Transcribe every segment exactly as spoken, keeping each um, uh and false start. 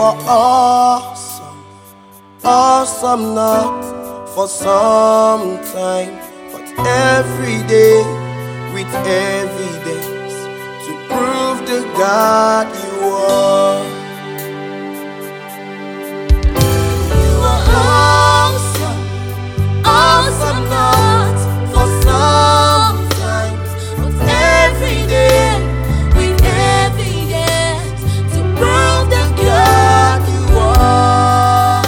are awesome, awesome not for some time, but every day with evidence to prove the God you are. You are awesome, awesome not for some time, but every day with evidence to prove the God you are.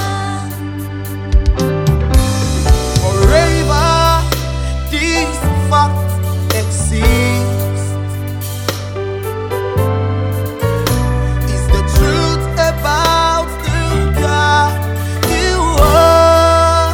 Forever this fact exists, is the truth about the God you are.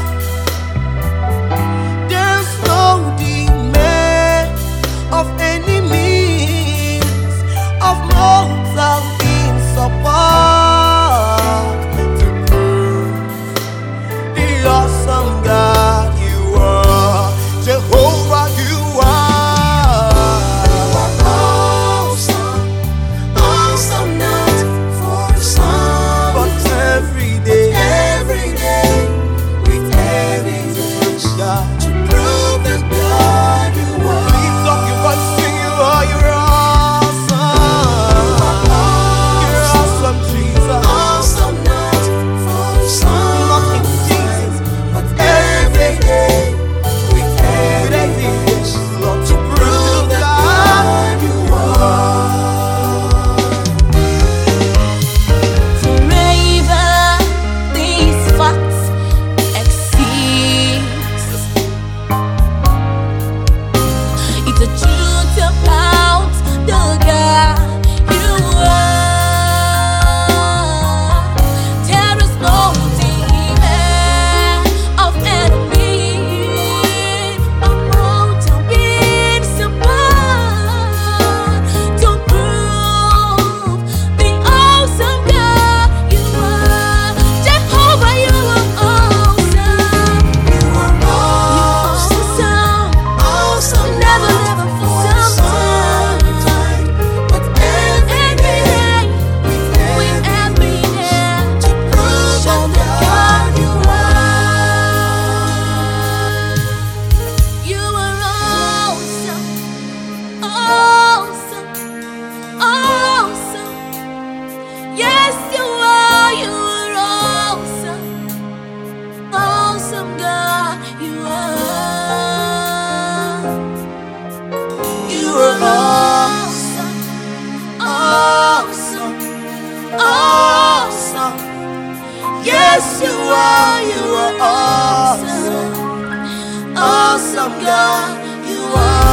There's no demand of any means of mortal in support to prove the awesome God you are. Jehovah, you are. You are awesome, awesome not for some, but every day, every day with evidence, God, to prove the God you are. Lift up your voice, sing you are. You're awesome. You're awesome, Jesus. Awesome not for some, not in Jesus, but every day with evidence, Lord, to prove the God you are. Forever these facts exist. It's the truth about the God you are. There is no demand of enemy, of mortal being support to prove the awesome God you are. Jehovah, you are awesome. You are awesome, Awesome, awesome, never, never for some time, but every every day day with with evidence to prove show the the God God you you are. are. You are awesome, awesome, awesome. Yes, you are. You are awesome, awesome God. You are. You are awesome, awesome, awesome. Yes, you are. You are awesome, awesome God. You are.